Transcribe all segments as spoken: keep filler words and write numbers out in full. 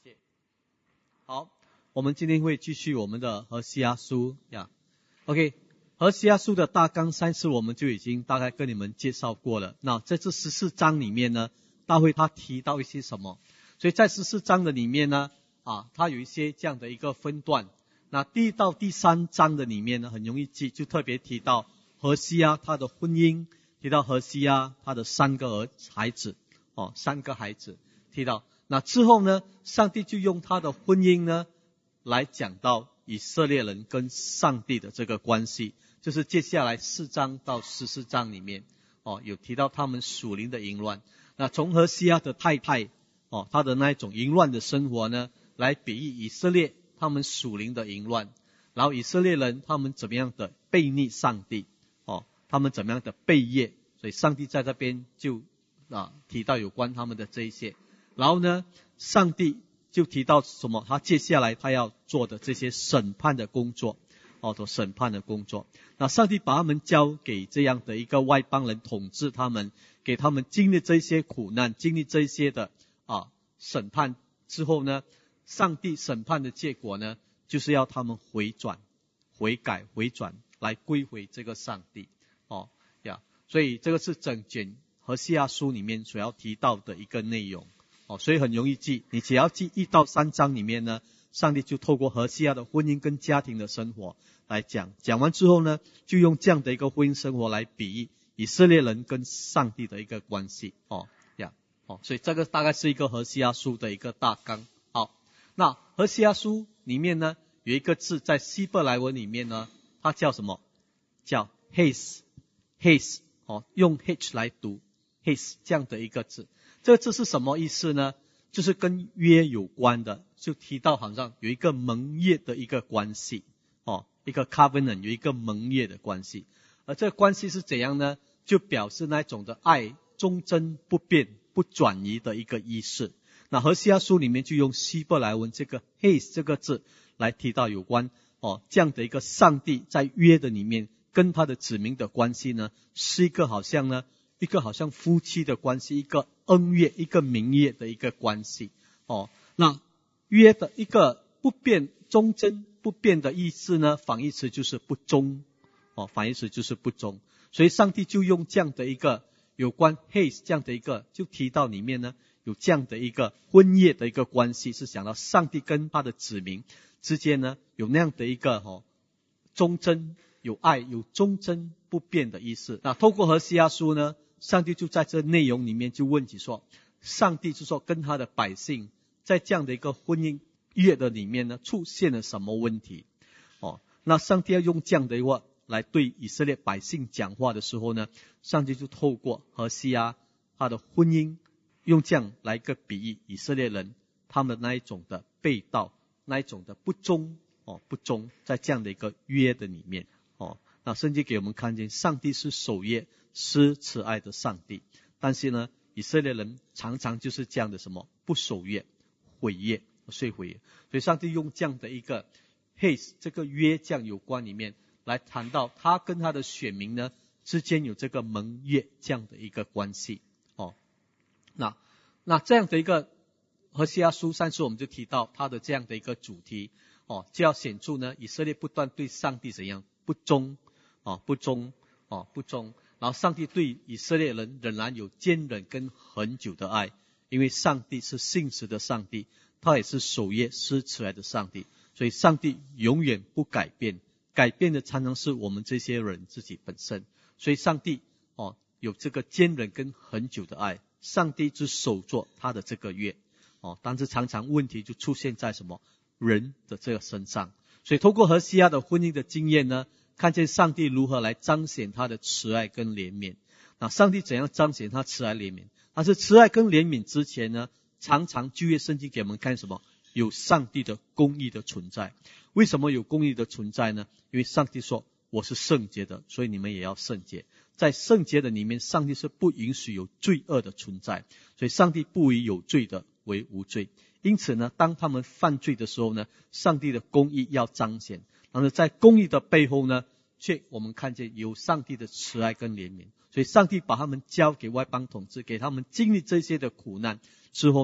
谢。好，我们今天会继续我们的何西阿书呀。OK， 何西阿书的大纲上次我们就已经大概跟你们介绍过了。那在这十四章里面呢，大卫他提到一些什么？所以在十四章的里面呢，啊，他有一些这样的一个分段。那第一到第三章的里面呢，很容易记，就特别提到何西阿他的婚姻，提到何西阿他的三个儿孩子，哦，三个孩子提到。那之后呢，上帝就用他的婚姻呢，来讲到以色列人跟上帝的这个关系，就是接下来四章到十四章里面，哦，有提到他们属灵的淫乱。那从何西阿的太太，哦，他的那一种淫乱的生活呢，来比喻以色列他们属灵的淫乱，然后以色列人他们怎么样的悖逆上帝，哦，他们怎么样的悖业，所以上帝在这边就啊提到有关他们的这一些。然后呢，上帝就提到什么？他接下来他要做的这些审判的工作，哦，做审判的工作。那上帝把他们交给这样的一个外邦人统治他们，给他们经历这些苦难，经历这些的啊审判之后呢，上帝审判的结果呢，就是要他们回转、悔改、回转，来归回这个上帝。哦呀，所以这个是整卷何西阿书里面所要提到的一个内容。哦，所以很容易记，你只要记一到三章里面呢，上帝就透过何西阿的婚姻跟家庭的生活来讲，讲完之后呢，就用这样的一个婚姻生活来比喻以色列人跟上帝的一个关系。哦呀，哦，所以这个大概是一个何西阿书的一个大纲。好，那何西阿书里面呢，有一个字在希伯来文里面呢，它叫什么？叫 Hes Hes， 哦，用 H 来读 Hes 这样的一个字。这个字是什么意思呢？就是跟约有关的，就提到好像有一个盟约的一个关系，哦，一个 covenant 有一个盟约的关系。而这个关系是怎样呢？就表示那种的爱忠贞不变不转移的一个意思。那何西阿书里面就用希伯来文这个 Hes 这个字来提到有关哦这样的一个上帝在约的里面跟他的子民的关系呢，是一个好像呢一个好像夫妻的关系，一个恩约，一个名约的一个关系。哦，那约的一个不变忠贞不变的意思呢，反义词就是不忠。哦，反义词就是不忠。所以上帝就用这样的一个有关 Hes 这样的一个，就提到里面呢有这样的一个婚约的一个关系，是想到上帝跟他的子民之间呢有那样的一个哦忠贞有爱有忠贞不变的意思。那透过何西阿书呢，上帝就在这内容里面就问起说，上帝就说跟他的百姓在这样的一个婚姻约的里面呢出现了什么问题。哦，那上帝要用这样的一个话来对以色列百姓讲话的时候呢，上帝就透过何西阿他的婚姻，用这样来一个比喻以色列人他们那一种的背道，那一种的不忠，哦不忠，在这样的一个约的里面。哦，那圣经给我们看见上帝是守约施慈爱的上帝，但是呢以色列人常常就是这样的什么不守约毁约碎毁约。所以上帝用这样的一个 Hes 这个约这样有关里面来谈到他跟他的选民呢之间有这个盟约这样的一个关系。哦，那那这样的一个何西阿书上次我们就提到他的这样的一个主题。哦，就要显出呢以色列不断对上帝怎样不忠，哦不忠，哦不忠，然后上帝对以色列人仍然有坚忍跟恒久的爱，因为上帝是信实的上帝，他也是守约施慈爱的上帝，所以上帝永远不改变，改变的常常是我们这些人自己本身。所以上帝哦有这个坚忍跟恒久的爱，上帝只守住他的这个约。哦，但是常常问题就出现在什么人的这个身上。所以透过何西阿的婚姻的经验呢，看见上帝如何来彰显他的慈爱跟怜悯。那上帝怎样彰显他慈爱怜悯？但是慈爱跟怜悯之前呢，常常旧约圣经给我们看什么？有上帝的公义的存在。为什么有公义的存在呢？因为上帝说我是圣洁的，所以你们也要圣洁。在圣洁的里面，上帝是不允许有罪恶的存在，所以上帝不以有罪的为无罪。因此呢，当他们犯罪的时候呢，上帝的公义要彰显。但是在公义的背后呢，却我们看见有上帝的慈爱跟怜悯。所以上帝把他们交给外邦统治，给他们经历这些的苦难之后呢，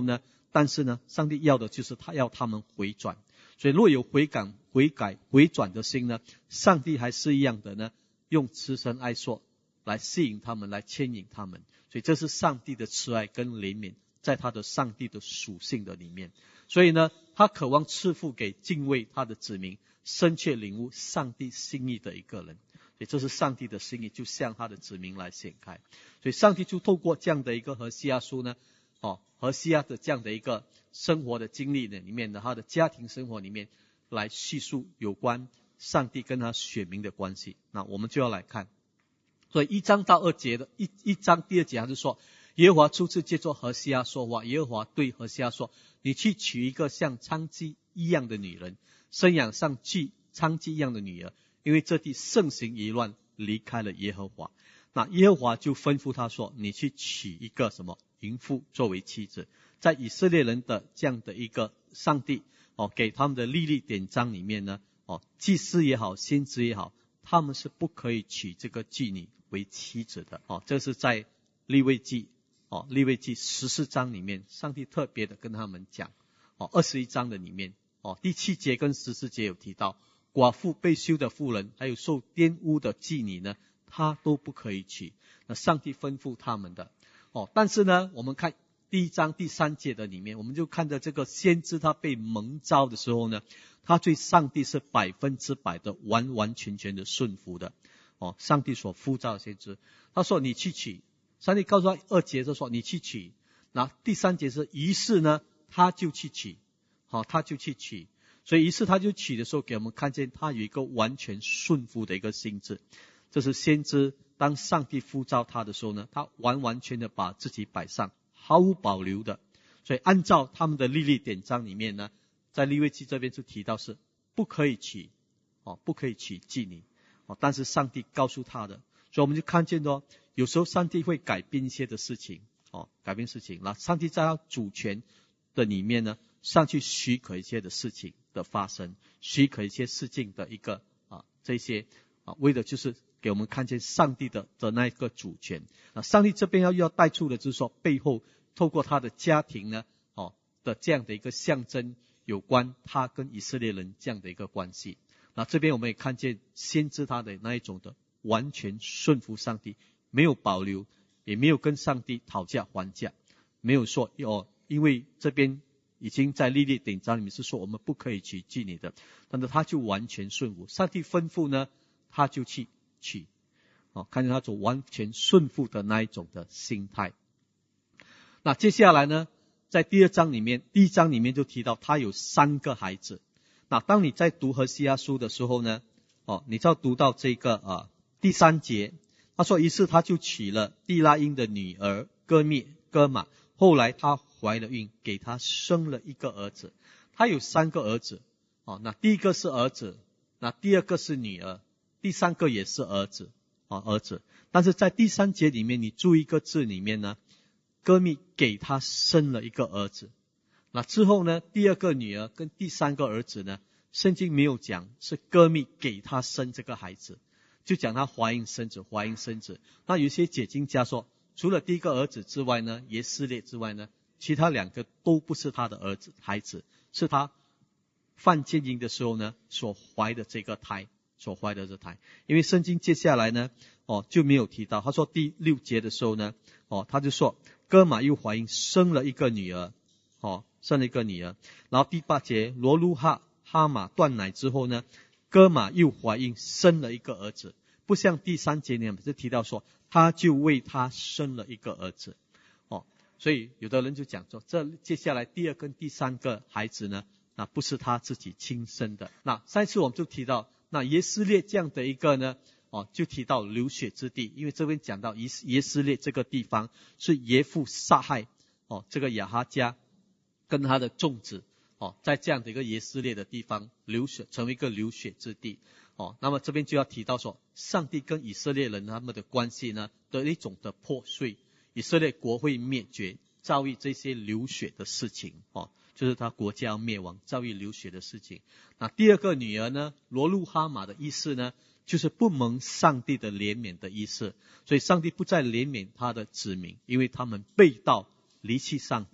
但是呢，上帝要的就是他要他们回转。所以若有悔改、悔改、回转的心呢，上帝还是一样的呢，用慈神爱硕来吸引他们，来牵引他们。所以这是上帝的慈爱跟怜悯，在他的上帝的属性的里面。所以呢，他渴望赐福给敬畏他的子民，深切领悟上帝心意的一个人。所以这是上帝的心意，就向他的子民来显开。所以上帝就透过这样的一个何西阿书呢，哦，何西阿的这样的一个生活的经历呢里面的他的家庭生活里面，来叙述有关上帝跟他选民的关系。那我们就要来看，所以一章到二节的一一章第二节，他就说，耶和华初次借着何西阿说话，耶和华对何西阿说，你去娶一个像娼妓一样的女人，生养像妓娼妓一样的女儿，因为这地盛行淫乱，离开了耶和华。那耶和华就吩咐他说，你去娶一个什么淫妇作为妻子。在以色列人的这样的一个上帝哦给他们的律例典章里面呢，哦祭司也好，先知也好，他们是不可以娶这个妓女为妻子的。哦，这是在利未记哦利未记十四章里面，上帝特别的跟他们讲。哦，二十一章的里面，哦第七节跟十四节有提到，寡妇被休的妇人，还有受玷污的妓女呢，他都不可以娶。那上帝吩咐他们的。哦，但是呢，我们看第一章第三节的里面，我们就看到这个先知他被蒙召的时候呢，他对上帝是百分之百的完完全全的顺服的。哦，上帝所呼召的先知，他说你去娶，上帝告诉他二节就说你去娶，那第三节是于是呢他就去娶，好、哦、他就去娶。所以于是他就娶的时候，给我们看见他有一个完全顺服的一个心智。这是先知当上帝呼召他的时候呢，他完完全的把自己摆上，毫无保留的。所以按照他们的律例典章里面呢，在利未记这边就提到是不可以娶哦，不可以娶妓女哦，但是上帝告诉他的。所以我们就看见哦，有时候上帝会改变一些的事情哦，改变事情，那上帝在他主权的里面呢，上去许可一些的事情的发生，许可一些事情的一个啊这些啊，为的就是给我们看见上帝的的那一个主权。啊，上帝这边要要带出的就是说，背后透过他的家庭呢，哦的这样的一个象征，有关他跟以色列人这样的一个关系。那这边我们也看见先知他的那一种的完全顺服上帝，没有保留，也没有跟上帝讨价还价，没有说哦，因为这边已经在律例典章里面是说我们不可以娶妓女的，但是他就完全顺服，上帝吩咐呢，他就去娶。哦，看见他走完全顺服的那一种的心态。那接下来呢，在第二章里面，第一章里面就提到他有三个孩子。那当你在读何西阿书的时候呢，哦，你就要读到这个啊第三节，他说于是他就娶了地拉因的女儿哥密哥玛，后来他怀了孕，给他生了一个儿子。他有三个儿子，哦，那第一个是儿子，那第二个是女儿，第三个也是儿子。啊，儿子，但是在第三节里面，你注意一个字里面呢，哥密给他生了一个儿子。那之后呢，第二个女儿跟第三个儿子呢，圣经没有讲是哥密给他生这个孩子，就讲他怀孕生子，怀孕生子。那有些解经家说，除了第一个儿子之外呢，耶斯列之外呢，其他两个都不是他的儿子孩子，是他犯奸淫的时候呢所怀的这个胎。所怀的这胎，因为圣经接下来呢，哦就没有提到。他说第六节的时候呢，哦他就说哥玛又怀孕生了一个女儿，哦生了一个女儿。然后第八节罗路哈哈马断奶之后呢，哥玛又怀孕生了一个儿子。不像第三节里面就提到说，他就为他生了一个儿子。哦，所以有的人就讲说，这接下来第二跟第三个孩子呢，那不是他自己亲生的。那上一次我们就提到。那耶斯列这样的一个呢，哦，就提到流血之地，因为这边讲到耶耶斯列这个地方是耶父杀害哦这个亚哈家跟他的众子哦，在这样的一个耶斯列的地方流血，成为一个流血之地哦。那么这边就要提到说，上帝跟以色列人他们的关系呢的一种的破碎，以色列国会灭绝，遭遇这些流血的事情哦。就是他国家要灭亡，遭遇流血的事情。那第二个女儿呢，罗路哈马的意思呢，就是不蒙上帝的怜悯的意思。所以上帝不再怜悯他的子民，因为他们背道离弃上帝，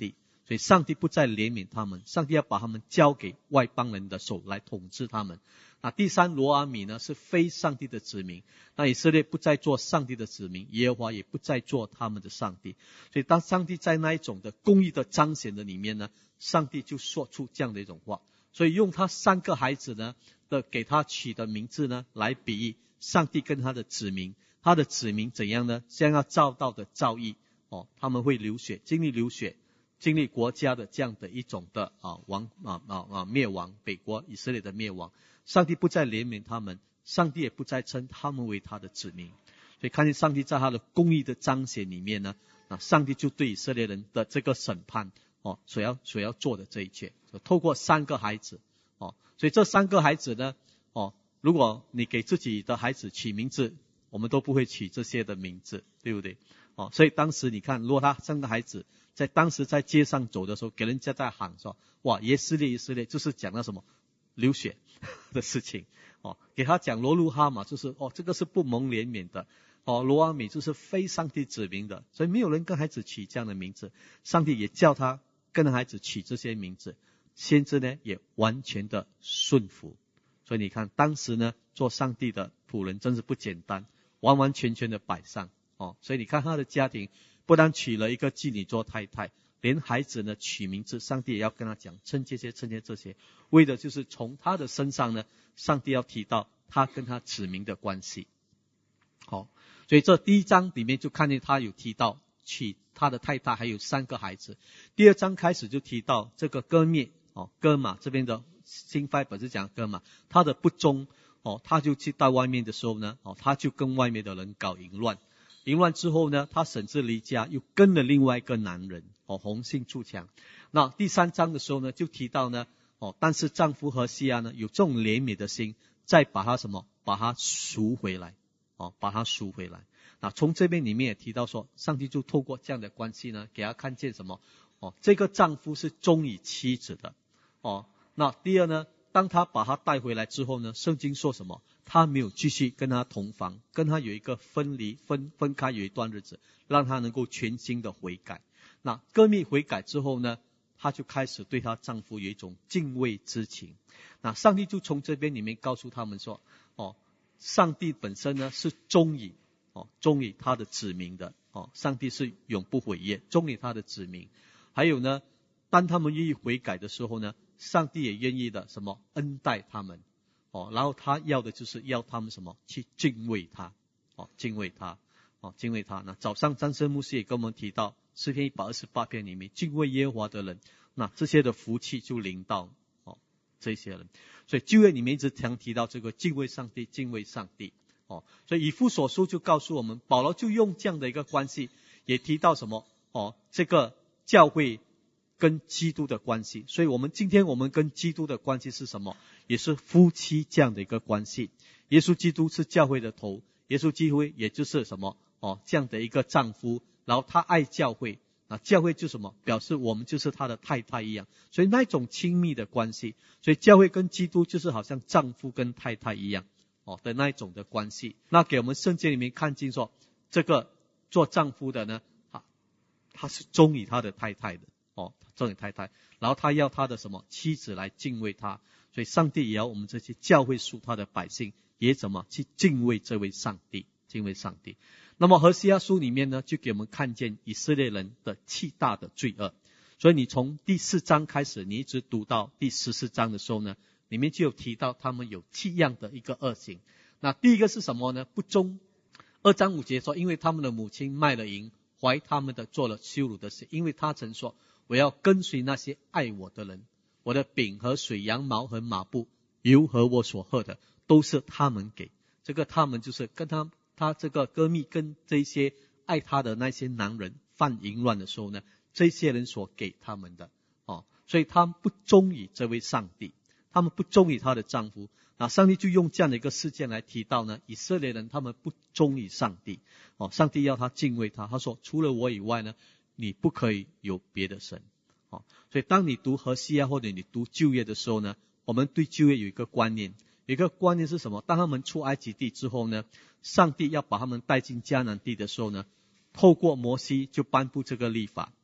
所以上帝不再怜悯他们，上帝要把他们交给外邦人的手来统治他们。那第三，罗阿米呢是非上帝的子民，那以色列不再做上帝的子民，耶和华也不再做他们的上帝。所以当上帝在那一种的公义的彰显的里面呢，上帝就说出这样的一种话，所以用他三个孩子呢的给他取的名字呢来比喻上帝跟他的子民，他的子民怎样呢？将要遭到的遭遇哦，他们会流血，经历流血，经历国家的这样的一种的啊亡啊啊啊灭亡，北国以色列的灭亡。上帝不再怜悯他们，上帝也不再称他们为他的子民。所以看见上帝在他的公义的彰显里面呢，那上帝就对以色列人的这个审判哦，所要所要做的这一切，透过三个孩子哦，所以这三个孩子呢哦，如果你给自己的孩子起名字，我们都不会取这些的名字，对不对？哦，所以当时你看，如果他三个孩子在当时在街上走的时候，给人家在喊说，哇，以色列以色列，就是讲到什么流血的事情哦，给他讲罗路哈嘛，就是哦，这个是不蒙怜悯的哦，罗阿米就是非上帝指明的，所以没有人跟孩子取这样的名字，上帝也叫他跟孩子取这些名字，先知呢也完全的顺服。所以你看当时呢做上帝的仆人真是不简单，完完全全的摆上哦，所以你看他的家庭不但娶了一个妓女做太太，连孩子呢取名字，上帝也要跟他讲称这些称这些，为的就是从他的身上呢，上帝要提到他跟他子民的关系。好，所以这第一章里面就看见他有提到娶他的太太还有三个孩子。第二章开始就提到这个歌灭哦，歌玛这边的新翻本是讲歌玛，他的不忠哦，他就去到外面的时候呢哦，他就跟外面的人搞淫乱。淫乱之后呢，他甚至离家，又跟了另外一个男人哦，红杏出墙。那第三章的时候呢，就提到呢哦，但是丈夫何西阿呢有这种怜悯的心，再把他什么，把他赎回来哦，把他赎回来。那从这边里面也提到说，上帝就透过这样的关系呢，给他看见什么哦，这个丈夫是忠于妻子的哦。那第二呢，当他把他带回来之后呢，圣经说什么？他没有继续跟他同房，跟他有一个分离分分开有一段日子，让他能够全心的悔改。那歌密悔改之后呢，她就开始对她丈夫有一种敬畏之情。那上帝就从这边里面告诉他们说，哦，上帝本身呢是忠于哦忠于他的子民的哦，上帝是永不毁灭，忠于他的子民。还有呢，当他们愿意悔改的时候呢，上帝也愿意的什么恩待他们哦，然后他要的就是要他们什么去敬畏他哦，敬畏他哦，敬畏他。那早上张生牧师也跟我们提到诗篇一百二十八篇里面，敬畏耶和华的人，那这些的福气就临到哦这些人。所以旧约里面一直常提到这个敬畏上帝，敬畏上帝哦。所以以弗所书就告诉我们，保罗就用这样的一个关系，也提到什么哦，这个教会跟基督的关系。所以我们今天我们跟基督的关系是什么？也是夫妻这样的一个关系。耶稣基督是教会的头，耶稣基督也就是什么哦，这样的一个丈夫，然后他爱教会，那教会就什么表示我们就是他的太太一样，所以那一种亲密的关系。所以教会跟基督就是好像丈夫跟太太一样哦的那一种的关系。那给我们圣经里面看见说，这个做丈夫的呢，他他是忠于他的太太的哦，忠于太太，然后他要他的什么妻子来敬畏他。所以上帝也要我们这些教会属他的百姓也怎么去敬畏这位上帝，敬畏上帝。那么何西阿书里面呢，就给我们看见以色列人的七大的罪恶。所以你从第四章开始，你一直读到第十四章的时候呢，里面就有提到他们有七样的一个恶行。那第一个是什么呢？不忠。二章五节说，因为他们的母亲卖了淫，怀他们的做了羞辱的事，因为他曾说，我要跟随那些爱我的人，我的饼和水、羊毛和马布、油和我所喝的都是他们给。这个他们就是跟他他这个歌密跟这些爱他的那些男人犯淫乱的时候呢，这些人所给他们的哦，所以他们不忠于这位上帝，他们不忠于他的丈夫。那上帝就用这样的一个事件来提到呢，以色列人他们不忠于上帝哦，上帝要他敬畏他，他说除了我以外呢，你不可以有别的神哦。所以当你读何西阿或者你读旧约的时候呢，我们对旧约有一个观念，有一个观念是什么？当他们出埃及地之后呢，上帝要把他们带进迦南地的时候呢，透过摩西就颁布这个律法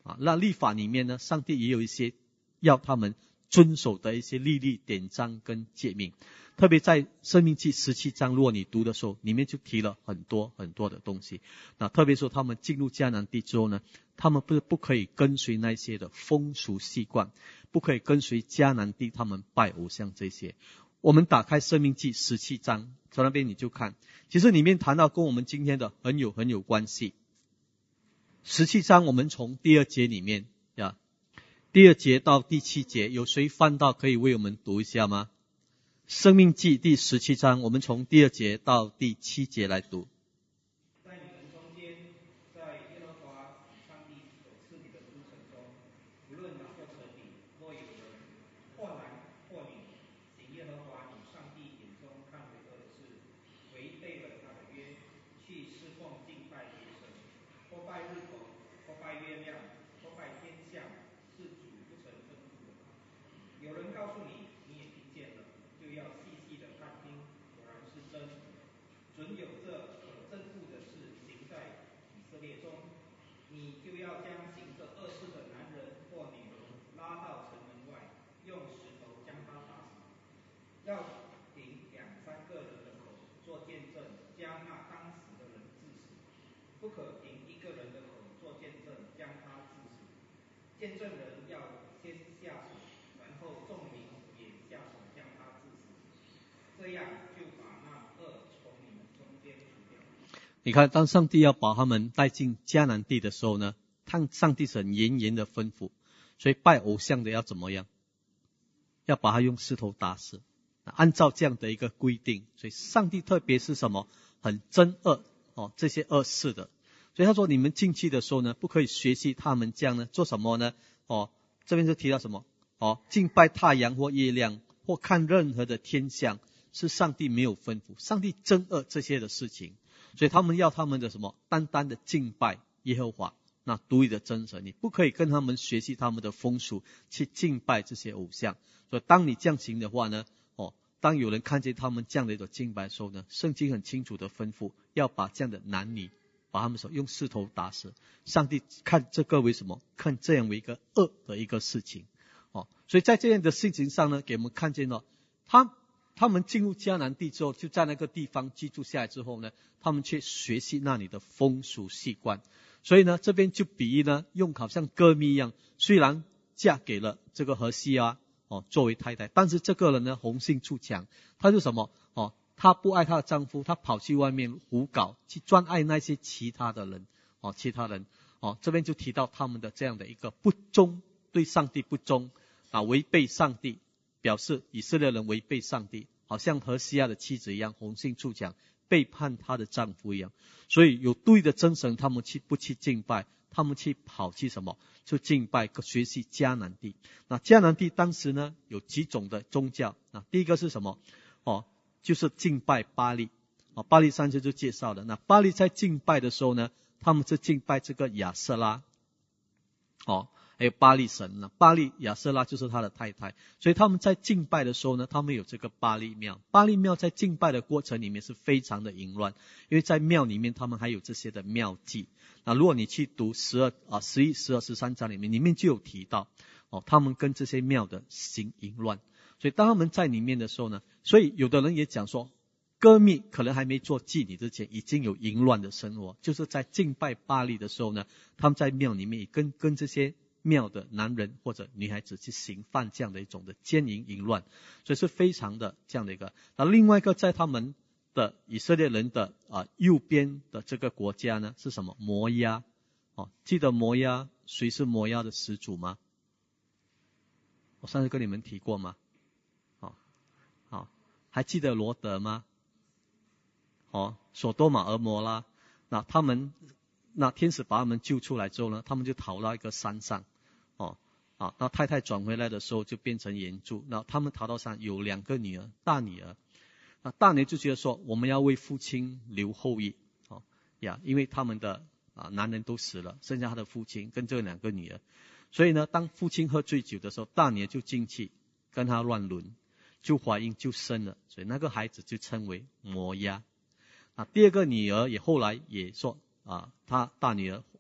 啊，那律法里面呢，上帝也有一些要他们遵守的一些律例典章跟诫命。特别在申命记十七章，如果你读的时候，里面就提了很多很多的东西。那特别说他们进入迦南地之后呢，他们不是不可以跟随那些的风俗习惯，不可以跟随迦南地他们拜偶像这些。我们打开申命记十七章，从那边你就看，其实里面谈到跟我们今天的很有很有关系。十七章我们从第二节里面呀，第二节到第七节，有谁翻到可以为我们读一下吗？申命记第十七章，我们从第二节到第七节来读。 在你们中间，在耶和华上帝所赐你的诸城中，无论哪个城里，若有人或男或女，行耶和华你上帝眼中看为恶的事，违背了他的约，去侍奉敬拜别神，或拜日头，或拜月亮，或拜天象，是主不曾吩咐的。有人告诉你，你也听见了，就要细细的看听，果然是真。准有这可憎恶的事行在以色列中，你就要将行这恶事的男人或女人拉到城门外，用石头将他打死。要凭两三个人的口做见证，将那当死的人治死；不可凭一个人的口做见证，将他治死。见证人要先下手，然后众民也下手将他治死。这样就把那恶从你们中间除掉。 你看，当上帝要把他们带进迦南地的时候呢，上帝是很严严的吩咐，所以拜偶像的要怎么样？要把他用石头打死。按照这样的一个规定，所以上帝特别是什么？很憎恶哦这些恶事的。所以他说，你们进去的时候呢，不可以学习他们这样呢，做什么呢？哦，这边就提到什么？哦，敬拜太阳或月亮，或看任何的天象，是上帝没有吩咐，上帝憎恶这些的事情。所以他们要他们的什么？单单的敬拜耶和华，那独一的真神，你不可以跟他们学习他们的风俗，去敬拜这些偶像。所以当你这样行的话呢，哦，当有人看见他们这样的一种敬拜的时候呢，圣经很清楚的吩咐，要把这样的男女，把他们手用石头打死。上帝看这个为什么？看这样为一个恶的一个事情。哦，所以在这样的事情上呢，给我们看见了，他他们进入迦南地之后，就在那个地方居住下来之后呢，他们却学习那里的风俗习惯。所以呢，这边就比喻呢，用好像歌蜜一样，虽然嫁给了这个何西阿哦作为太太，但是这个人呢红杏出墙，他就什么哦，她不爱她的丈夫，她跑去外面胡搞，去专爱那些其他的人哦，其他人哦，这边就提到他们的这样的一个不忠，对上帝不忠啊，违背上帝，表示以色列人违背上帝，好像何西阿的妻子一样，红杏出墙，背叛她的丈夫一样。所以有对的真神，他们去不去敬拜，他们去跑去什么？就敬拜学习迦南地。那迦南地当时呢有几种的宗教，那第一个是什么？哦，就是敬拜巴力。哦，巴力上次就介绍了。那巴力在敬拜的时候呢，他们是敬拜这个亚瑟拉。哦，还有巴力神呢，巴力亚瑟拉就是他的太太，所以他们在敬拜的时候呢，他们有这个巴力庙。巴力庙在敬拜的过程里面是非常的淫乱，因为在庙里面他们还有这些的庙祭。那如果你去读十二啊十一、十二、十三章里面，里面就有提到哦，他们跟这些庙的行淫乱。所以当他们在里面的时候呢，所以有的人也讲说，歌蜜可能还没做妓女之前，已经有淫乱的生活，就是在敬拜巴力的时候呢，他们在庙里面也跟跟这些庙的男人或者女孩子去行犯这样的一种的奸淫淫乱，所以是非常的这样的一个。那另外一个在他们的以色列人的啊右边的这个国家呢是什么？摩押。哦，记得摩押谁是摩押的始祖吗？我上次跟你们提过吗？好，好，还记得罗德吗？哦，索多玛俄摩拉。那他们那天使把他们救出来之后呢，他们就逃到一个山上。哦，啊，那太太转回来的时候就变成原住。那他们逃到山，有两个女儿，大女儿。那大女儿就觉得说，我们要为父亲留后裔。哦呀，因为他们的啊男人都死了，剩下他的父亲跟这两个女儿。所以呢，当父亲喝醉酒的时候，大女儿就进去跟他乱伦，就怀孕就生了，所以那个孩子就称为摩押。啊，第二个女儿也后来也说啊，她大女儿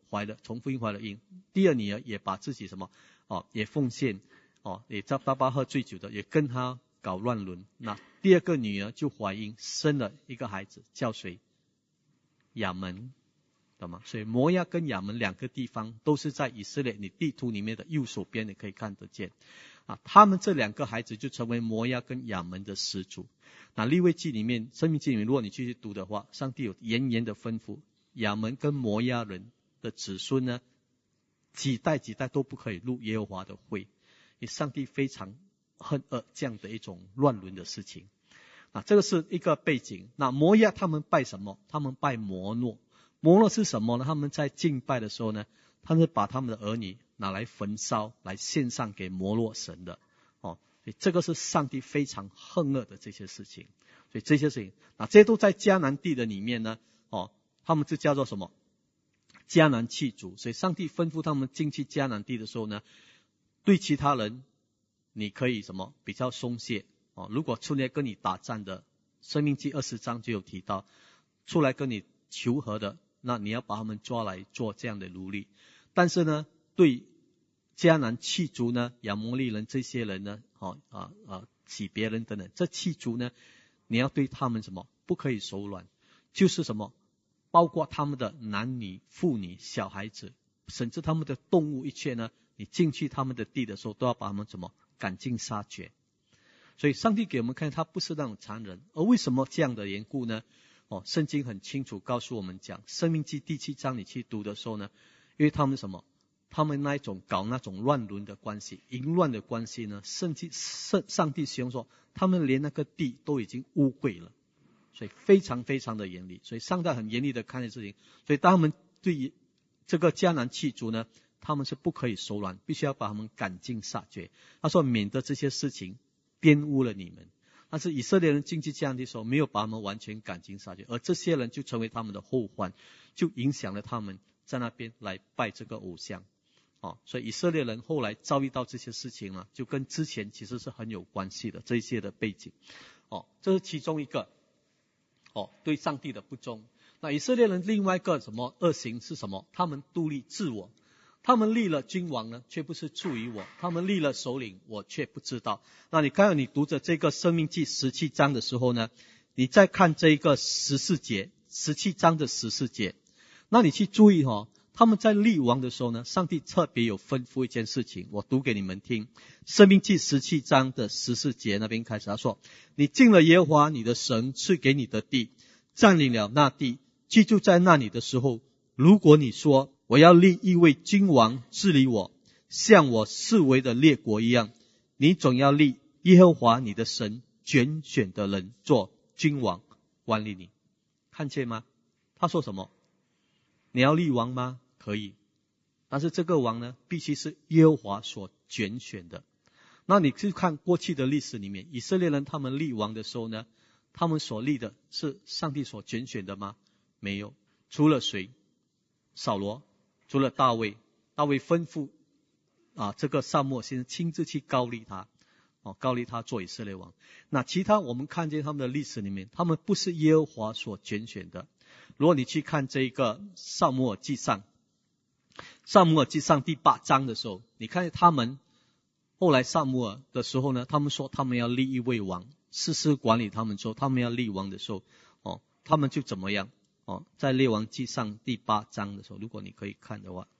怀了，从妇婴怀了孕。第二女儿也把自己什么哦，也奉献哦，也在爸爸喝醉酒的，也跟他搞乱伦。那第二个女儿就怀孕，生了一个孩子，叫谁？亚门，懂吗？所以摩押跟亚门两个地方都是在以色列你地图里面的右手边，你可以看得见啊。他们这两个孩子就成为摩押跟亚门的始祖。那利未记里面、申命记里面，如果你继续读的话，上帝有严严的吩咐，亚门跟摩押人的子孙呢，几代几代都不可以入耶和华的会，因为上帝非常恨恶这样的一种乱伦的事情。啊，这个是一个背景。那摩押他们拜什么？他们拜摩诺。摩诺是什么呢？他们在敬拜的时候呢，他们把他们的儿女拿来焚烧，来献上给摩洛神的。哦，所以这个是上帝非常恨恶的这些事情。所以这些事情，那这些都在迦南地的里面呢。哦，他们就叫做什么？迦南弃族。所以上帝吩咐他们进去迦南地的时候呢，对其他人你可以什么比较松懈。哦，如果出来跟你打仗的，申命记二十章就有提到，出来跟你求和的，那你要把他们抓来做这样的奴隶。但是呢，对迦南弃族呢，亚摩利人这些人呢，哦啊啊，起别人等等，这弃族呢，你要对他们什么？不可以手软，就是什么？包括他们的男女、妇女、小孩子，甚至他们的动物一切呢，你进去他们的地的时候，都要把他们什么？赶尽杀绝。所以上帝给我们看，他不是那种残忍。而为什么这样的缘故呢？哦，圣经很清楚告诉我们讲，申命记第七章你去读的时候呢，因为他们什么？他们那一种搞那种乱伦的关系、淫乱的关系呢，圣经圣上帝形容说，他们连那个地都已经污秽了，所以非常非常的严厉。所以上帝很严厉的看这事情。所以当他们对于这个迦南弃族呢，他们是不可以手软，必须要把他们赶尽杀绝。他说，免得这些事情玷污了你们。但是以色列人进去这样的时候，没有把他们完全赶尽杀绝，而这些人就成为他们的后患，就影响了他们在那边来拜这个偶像。哦，所以以色列人后来遭遇到这些事情呢，就跟之前其实是很有关系的，这些的背景。哦，这是其中一个。哦，对上帝的不忠。那以色列人另外一个什么恶行是什么？他们独立自我。他们立了君王呢，却不是出于我；他们立了首领，我却不知道。那你刚才你读着这个申命记十七章的时候呢，你再看这一个十四节，十七章的十四节，那你去注意哦，他们在立王的时候呢，上帝特别有吩咐一件事情，我读给你们听。申命记十七章的十四节那边开始，他说：你进了耶和华你的神赐给你的地，占领了那地，居住在那里的时候，如果你说我要立一位君王治理我，像我四围的列国一样，你总要立耶和华你的神拣选的人做君王管理你。看见吗？他说什么？你要立王吗？可以，但是这个王呢，必须是耶和华所拣选的。那你去看过去的历史里面，以色列人他们立王的时候呢，他们所立的是上帝所拣选的吗？没有。除了谁？扫罗。除了大卫，大卫吩咐啊，这个撒母耳先生亲自去膏立他，哦，膏立他做以色列王。那其他我们看见他们的历史里面，他们不是耶和华所拣选的。如果你去看这个撒母耳记上，撒母耳记上第八章的时候，你看他们后来撒母耳的时候呢，他们说他们要立一位王，士师管理他们说他们要立王的时候，哦，他们就怎么样？哦，在列王记上第八章的时候，如果你可以看的话，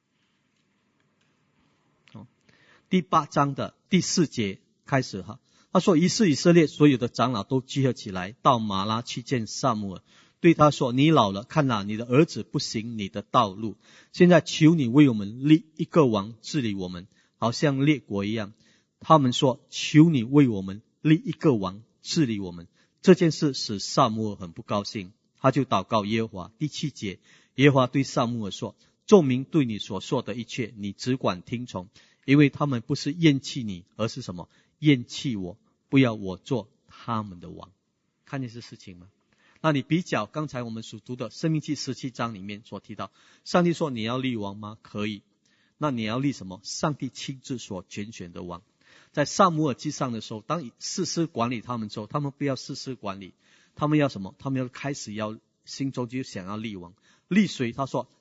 哦，第八章的第四节开始哈，他说：于是以色列所有的长老都集合起来，到马拉去见撒母耳，对他说：你老了，看哪，你的儿子不行你的道路，现在求你为我们立一个王治理我们，好像列国一样。他们说：求你为我们立一个王治理我们。这件事使撒母耳很不高兴，他就祷告耶和华。第七节，耶和华对撒母耳说：众民对你所说的一切，你只管听从，因为他们不是厌弃你，而是什么？厌弃我，不要我做他们的王。看见这事情吗？那你比较刚才我们所读的申命记十七章里面所提到，上帝说你要立王吗？可以。那你要立什么？上帝亲自所拣选的王。在撒母耳记上的时候，当士师管理他们之后，他们不要士师管理，他们要什么？他们要开始要心中就想要立王。立谁？他说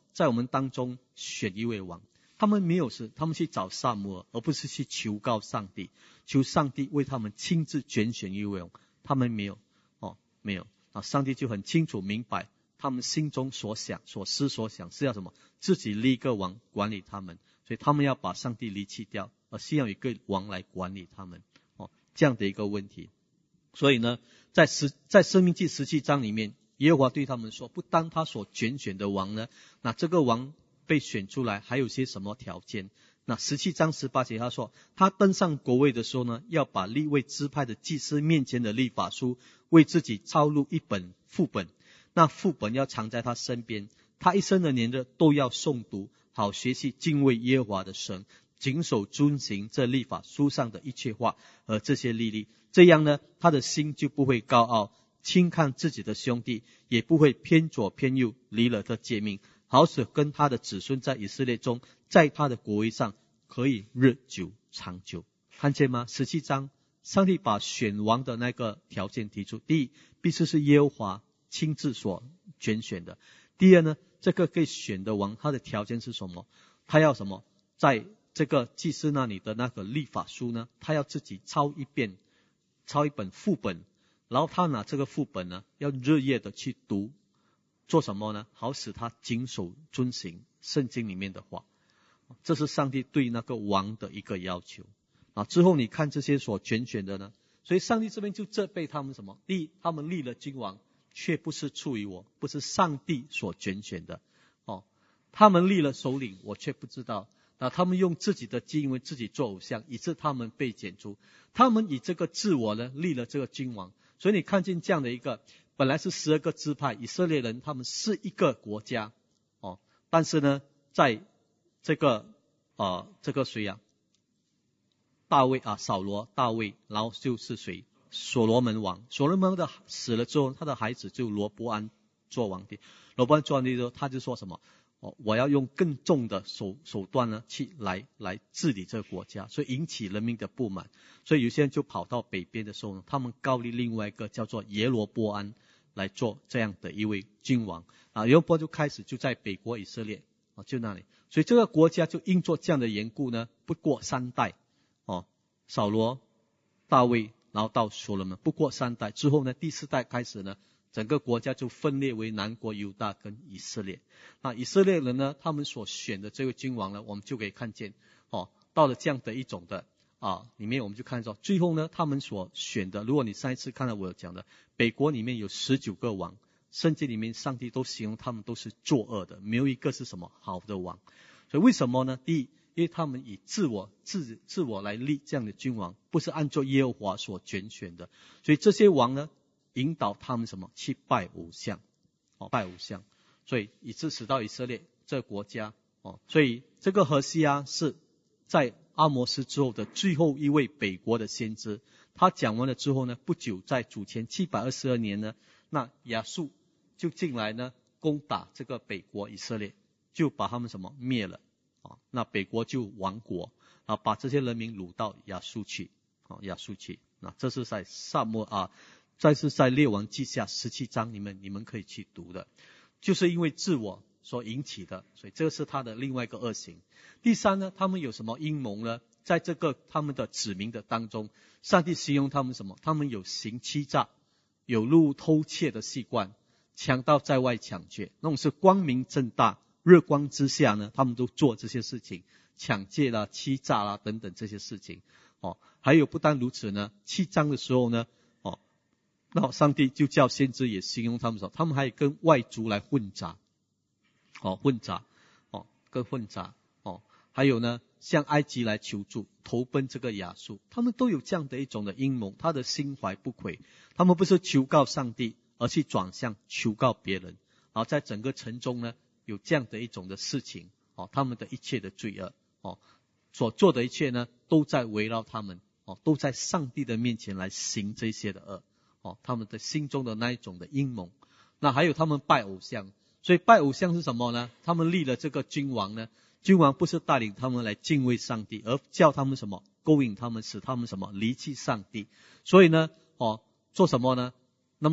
在我们当中选一位王。他们没有是，他们去找撒母耳，而不是去求告上帝，求上帝为他们亲自拣选一位王。他们没有，哦，没有啊！上帝就很清楚明白他们心中所想、所思所想是要什么，自己立一个王管理他们，所以他们要把上帝离弃掉，而需要有一个王来管理他们，哦，这样的一个问题。所以呢，在十在申命记十七章里面，耶和华对他们说，不当他所拣选的王呢，那这个王被选出来还有些什么条件？那十七章十八节他说，他登上国位的时候呢，要把利未支派的祭司面前的律法书为自己抄录一本副本，那副本要藏在他身边，他一生的年日都要诵读，好学习敬畏耶和华的神，谨守遵行这律法书上的一切话和这些律例。这样呢，他的心就不会高傲，轻看自己的兄弟，也不会偏左偏右，离了这诫命，好使跟他的子孙在以色列中，在他的国位上可以日久长久。看见吗？十七章上帝把选王的那个条件提出，第一，必须是耶和华亲自所拣选的。第二呢，这个可以选的王，他的条件是什么？他要什么？在这个祭司那里的那个律法书呢，他要自己抄一遍，抄一本副本，然后他拿这个副本呢，要日夜的去读，做什么呢？好使他谨守遵行圣经里面的话。这是上帝对那个王的一个要求啊。之后你看这些所拣选的呢，所以上帝这边就责备他们什么？第一，他们立了君王，却不是出于我，不是上帝所拣选的哦。他们立了首领，我却不知道。那他们用自己的经为自己做偶像，以致他们被剪除。他们以这个自我呢立了这个君王，所以你看见这样的一个，本来是十二个支派以色列人，他们是一个国家哦，但是呢，在这个呃这个谁啊？大卫啊，扫罗大卫，然后就是谁？所罗门王。所罗门的死了之后，他的孩子就罗波安做皇帝。罗波安做皇帝之后，他就说什么？哦，我要用更重的手手段呢，去来来治理这个国家，所以引起人民的不满。所以有些人就跑到北边的时候呢，他们高立另外一个叫做耶罗波安来做这样的一位君王啊。耶罗波就开始就在北国以色列啊，就那里。所以这个国家就因做这样的缘故呢，不过三代哦，扫罗、大卫，然后到所罗门，不过三代之后呢，第四代开始呢，整个国家就分裂为南国犹大跟以色列。那以色列人呢，他们所选的这位君王呢，我们就可以看见哦，到了这样的一种的啊里面，我们就看到最后呢，他们所选的，如果你上一次看到我讲的，北国里面有十九个王，圣经里面上帝都形容他们都是作恶的，没有一个是什么好的王。所以为什么呢？第一，因为他们以自我自自我来立这样的君王，不是按照耶和华所拣选的。所以这些王呢，引导他们什么？去拜偶像，哦，拜偶像。所以以致使到以色列这个国家，哦，所以这个何西阿是在阿摩斯之后的最后一位北国的先知。他讲完了之后呢，不久在主前七百二十二年呢，那亚述就进来呢，攻打这个北国以色列，就把他们什么灭了啊？那北国就亡国啊，把这些人民掳到亚述去啊，亚述去。那这是在撒母啊，这是在列王记下十七章里面，你们可以去读的，就是因为自我所引起的，所以这个是他的另外一个恶行。第三呢，他们有什么阴谋呢？在这个他们的子民的当中，上帝形容他们什么？他们有行欺诈，有入偷窃的习惯，强盗在外抢劫，那种是光明正大，日光之下呢，他们都做这些事情，抢劫啦、欺诈啦等等这些事情。哦，还有不单如此呢，七章的时候呢，哦，那上帝就叫先知也形容他们说，他们还跟外族来混杂，哦，混杂，哦，跟混杂，哦，还有呢，向埃及来求助，投奔这个亚述，他们都有这样的一种的阴谋，他的心怀不轨，他们不是求告上帝，而去转向求告别人，然后在整个城中呢，有这样的一种的事情，哦，他们的一切的罪恶，哦，所做的一切呢，都在围绕他们，哦，都在上帝的面前来行这些的恶，哦，他们的心中的那一种的阴谋。那还有他们拜偶像，所以拜偶像是什么呢？他们立了这个君王呢，君王不是带领他们来敬畏上帝，而叫他们什么？勾引他们，使他们什么？离弃上帝。所以呢，哦，做什么呢？那么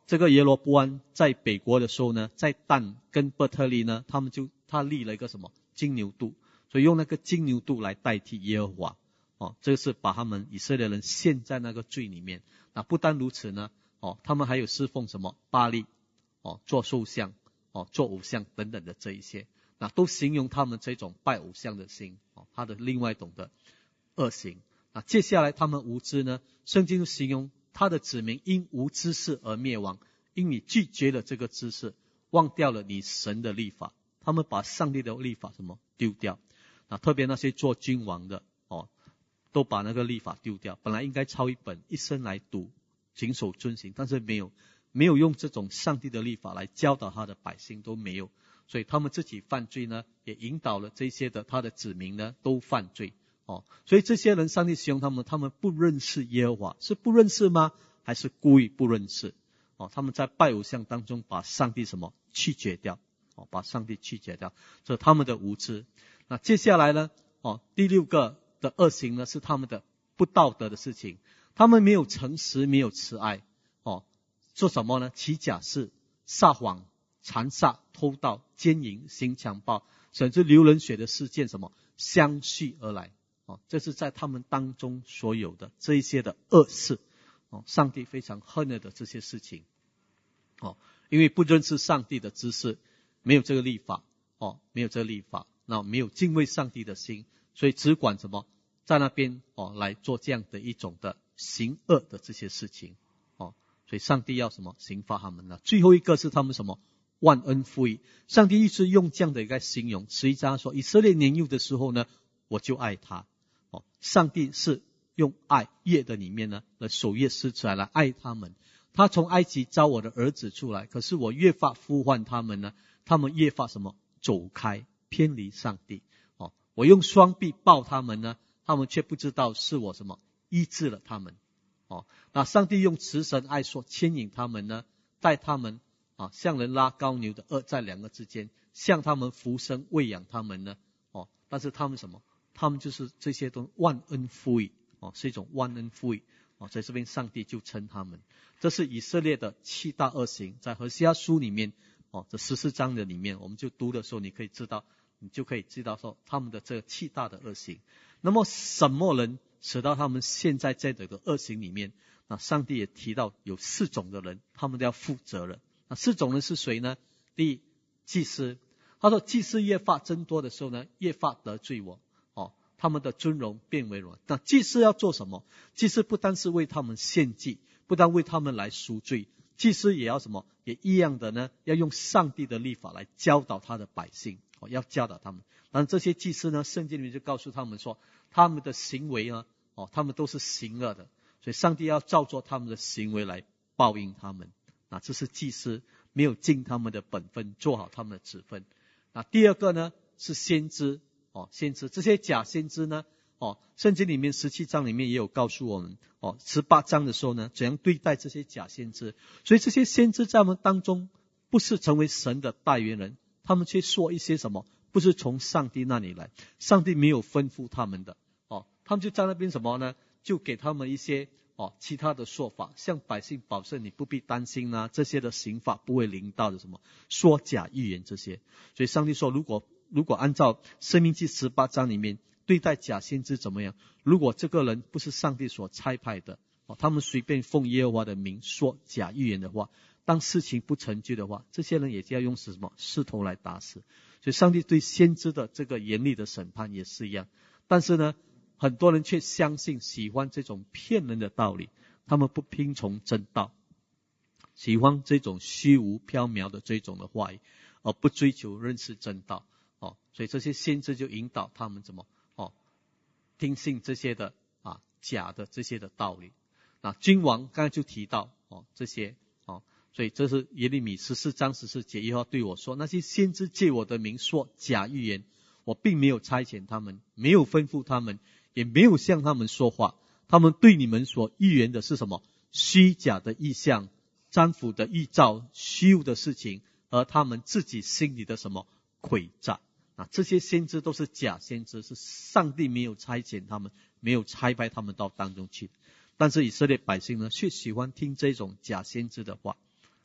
这个耶罗波安在北国的时候呢，在但跟伯特利呢，他们就他立了一个什么金牛犊，所以用那个金牛犊来代替耶和华。哦，这个是把他们以色列人陷在那个罪里面。那不单如此呢，哦，他们还有侍奉什么巴力，哦，做兽像，哦，做偶像等等的这一些，那都形容他们这种拜偶像的心，哦，他的另外一种的恶行。那接下来他们无知呢，圣经就形容他的子民因无知识而灭亡，因你拒绝了这个知识，忘掉了你神的律法，他们把上帝的律法什么丢掉。那特别那些做君王的，哦，都把那个律法丢掉，本来应该抄一本一生来读，谨守遵行，但是没有没有用这种上帝的律法来教导他的百姓，都没有，所以他们自己犯罪呢，也引导了这些的他的子民呢都犯罪。哦，所以这些人上帝形容他们，他们不认识耶和华，是不认识吗？还是故意不认识？哦，他们在拜偶像当中把上帝什么弃绝掉，哦，把上帝弃绝掉，这是他们的无知。那接下来呢，哦，第六个的恶行呢，是他们的不道德的事情，他们没有诚实，没有慈爱，哦，做什么呢？起假誓，撒谎，残杀，偷盗，奸淫，行强暴，甚至流人血的事件什么相续而来。哦，这是在他们当中所有的这一些的恶事，哦，上帝非常恨的这些事情，哦，因为不认识上帝的知识，没有这个律法，哦，没有这个律法，那没有敬畏上帝的心，所以只管什么在那边哦来做这样的一种的行恶的这些事情，哦，所以上帝要什么刑罚他们呢？最后一个是他们什么忘恩负义，上帝一直用这样的一个形容，十一章说以色列年幼的时候呢，我就爱他。哦，上帝是用爱约的里面呢，来守约施慈爱来爱他们。他从埃及召我的儿子出来，可是我越发呼唤他们呢，他们越发什么走开，偏离上帝。哦，我用双臂抱他们呢，他们却不知道是我什么医治了他们。哦，那上帝用慈神爱所牵引他们呢，带他们啊，像人拉高牛的轭在两个之间，向他们扶生喂养他们呢。哦，但是他们什么？他们就是这些都忘恩负义，哦，是一种忘恩负义，哦，在这边上帝就称他们，这是以色列的七大恶行，在何西阿书里面，哦，这十四章的里面，我们就读的时候，你可以知道，你就可以知道说他们的这七大的恶行。那么什么人使到他们现在在这个恶行里面？那上帝也提到有四种的人，他们都要负责任。那四种人是谁呢？第一，祭司，他说祭司越发增多的时候呢，越发得罪我。他们的尊荣变为荣。那祭司要做什么？祭司不单是为他们献祭，不单为他们来赎罪，祭司也要什么？也一样的呢，要用上帝的律法来教导他的百姓，哦，要教导他们。但这些祭司呢，圣经里面就告诉他们说，他们的行为呢，哦，他们都是行恶的，所以上帝要照做他们的行为来报应他们。那这是祭司没有尽他们的本分，做好他们的职分。那第二个呢，是先知。哦，先知，这些假先知呢，哦，圣经里面十七章里面也有告诉我们，哦，十八章的时候呢，怎样对待这些假先知。所以这些先知在我们当中不是成为神的代言人，他们却说一些什么不是从上帝那里来，上帝没有吩咐他们的，哦，他们就在那边什么呢，就给他们一些哦其他的说法，向百姓保证你不必担心啊，这些的刑罚不会临到的，什么说假预言这些。所以上帝说，如果如果按照申命记十八章里面对待假先知怎么样？如果这个人不是上帝所差派的，哦，他们随便奉耶和华的名说假预言的话，当事情不成就的话，这些人也就要用什么石头来打死。所以上帝对先知的这个严厉的审判也是一样。但是呢，很多人却相信喜欢这种骗人的道理，他们不听从真道，喜欢这种虚无缥缈的这种的话语，而不追求认识真道。哦，所以这些先知就引导他们怎么哦听信这些的啊假的这些的道理。那君王刚才就提到哦这些哦，所以这是耶利米十四章十四节，耶和华对我说，那些先知借我的名说假预言，我并没有差遣他们，没有吩咐他们，也没有向他们说话。他们对你们所预言的是什么？虚假的意象，占卜的预兆，虚无的事情，而他们自己心里的什么诡诈。啊，这些先知都是假先知，是上帝没有差遣他们，没有差派他们到当中去。但是以色列百姓呢，却喜欢听这种假先知的话。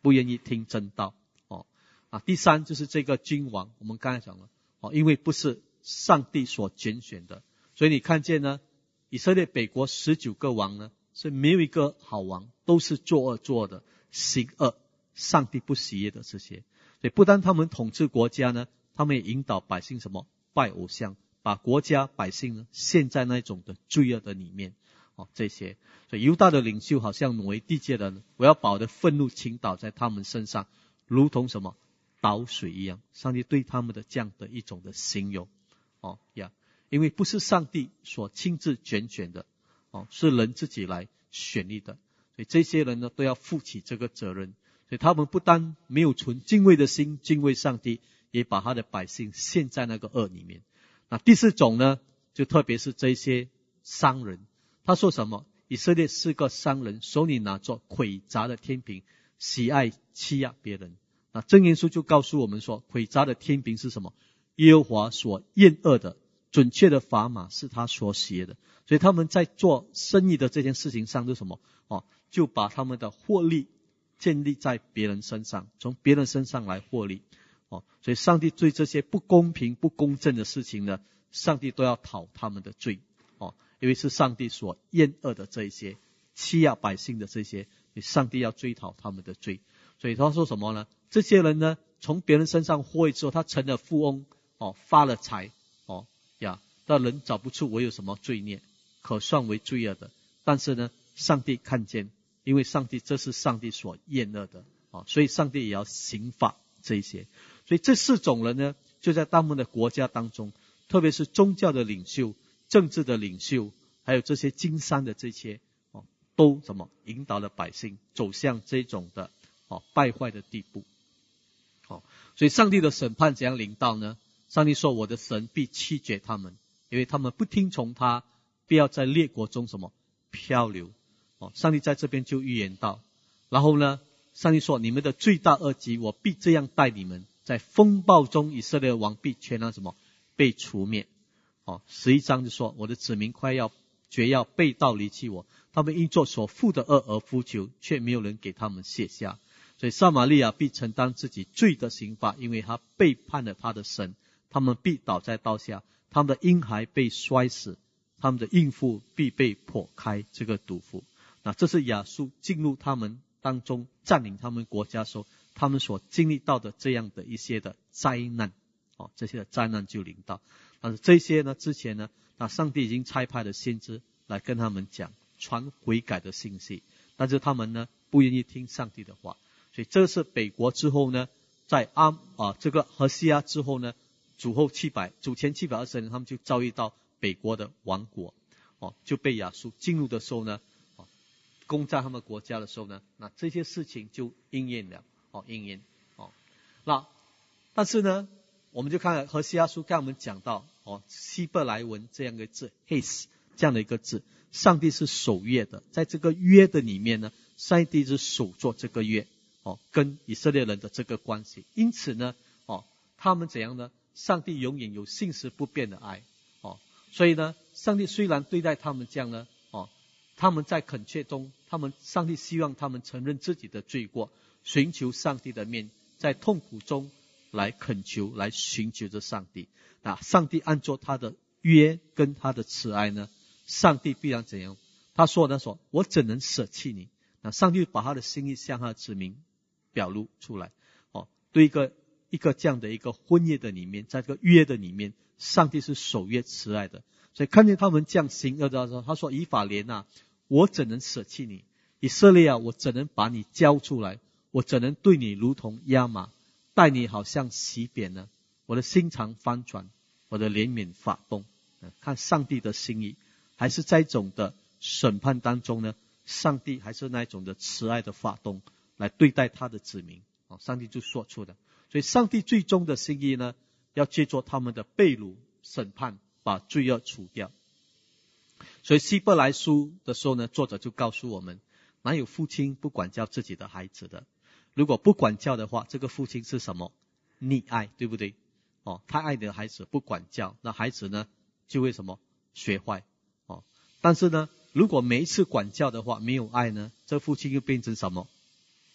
不愿意听真道。哦啊，第三就是这个君王，我们刚才讲了，哦，因为不是上帝所拣选的，所以你看见呢，以色列北国十九个王呢，是没有一个好王，都是作恶作的，行恶，上帝不喜悦的这些。所以不但他们统治国家呢，他们也引导百姓什么拜偶像，把国家百姓呢陷在那种的罪恶的里面。哦，这些，所以犹大的领袖好像挪威地界的人，我要把我的愤怒倾倒在他们身上，如同什么倒水一样。上帝对他们的这样的一种的形容。哦呀，因为不是上帝所亲自拣选的，哦，是人自己来选立的，所以这些人呢都要负起这个责任。所以他们不单没有存敬畏的心，敬畏上帝，也把他的百姓陷在那个恶里面。那第四种呢，就特别是这些商人，他说什么？以色列是个商人，手里拿着诡诈的天平，喜爱欺压别人。那箴言书就告诉我们说，诡诈的天平是什么？耶和华所厌恶的，准确的砝码是他所喜悦的。所以他们在做生意的这件事情上是什么？哦，就把他们的获利建立在别人身上，从别人身上来获利。哦，所以上帝对这些不公平不公正的事情呢，上帝都要讨他们的罪。哦，因为是上帝所厌恶的这一些欺压百姓的这些，上帝要追讨他们的罪。所以他说什么呢？这些人呢，从别人身上获益之后，他成了富翁，哦，发了财，哦呀，但人找不出我有什么罪孽可算为罪恶的。但是呢，上帝看见，因为上帝这是上帝所厌恶的，哦，所以上帝也要刑罚这一些。所以这四种人呢，就在他们的国家当中，特别是宗教的领袖、政治的领袖，还有这些经商的这些，哦，都什么引导了百姓走向这种的哦败坏的地步。哦，所以上帝的审判怎样临到呢？上帝说：“我的神必弃绝他们，因为他们不听从他，必要在列国中什么漂流。”哦，上帝在这边就预言到，然后呢，上帝说：“你们的罪大恶极，我必这样待你们。在风暴中，以色列王必全然什么被除灭。”哦，十一章就说：“我的子民快要绝要背道离弃我，他们因做所负的恶而呼求，却没有人给他们卸下。所以撒玛利亚必承担自己罪的刑罚，因为他背叛了他的神。他们必倒在刀下，他们的婴孩被摔死，他们的孕妇必被剖开。”这个毒妇，那这是亚述进入他们当中占领他们国家的时候，他们所经历到的这样的一些的灾难。哦，这些的灾难就临到。但是这些呢，之前呢，那上帝已经差派的先知来跟他们讲传悔改的信息，但是他们呢不愿意听上帝的话。所以这是北国之后呢，在阿啊这个何西阿之后呢，主后七百主前七百二十年，他们就遭遇到北国的亡国。哦，就被亚述进入的时候呢，哦，攻占他们国家的时候呢，那这些事情就应验了。哦，应验。哦，那但是呢，我们就看何西阿书跟我们讲到，哦，希伯来文这样一个字 ，has 这样的一个字，上帝是守约的，在这个约的里面呢，上帝是守住这个约，哦，跟以色列人的这个关系。因此呢，哦，他们怎样呢？上帝永远有信实不变的爱，哦，所以呢，上帝虽然对待他们这样呢，哦，他们在恳切中，他们上帝希望他们承认自己的罪过，寻求上帝的面，在痛苦中来恳求，来寻求着上帝。那上帝按照他的约跟他的慈爱呢，上帝必然怎样？他说呢，说我怎能舍弃你？那上帝把他的心意向他的子民表露出来。哦，对一个一个这样的一个婚约的里面，在这个约的里面，上帝是守约慈爱的。所以看见他们这样行恶的时候，他说：“以法莲啊，我怎能舍弃你？以色列啊，我怎能把你交出来？我怎能对你如同亚玛，待你好像洗扁呢？我的心肠翻转，我的怜悯发动。”看上帝的心意，还是在一种的审判当中呢，上帝还是那一种的慈爱的发动来对待他的子民。哦，上帝就说出的。所以上帝最终的心意呢，要借助他们的被掳审判，把罪恶除掉。所以希伯来书的时候呢，作者就告诉我们，哪有父亲不管教自己的孩子的？如果不管教的话，这个父亲是什么？溺爱，对不对？哦，太爱的孩子不管教，那孩子呢就会什么学坏。哦，但是呢，如果每一次管教的话没有爱呢，这父亲又变成什么？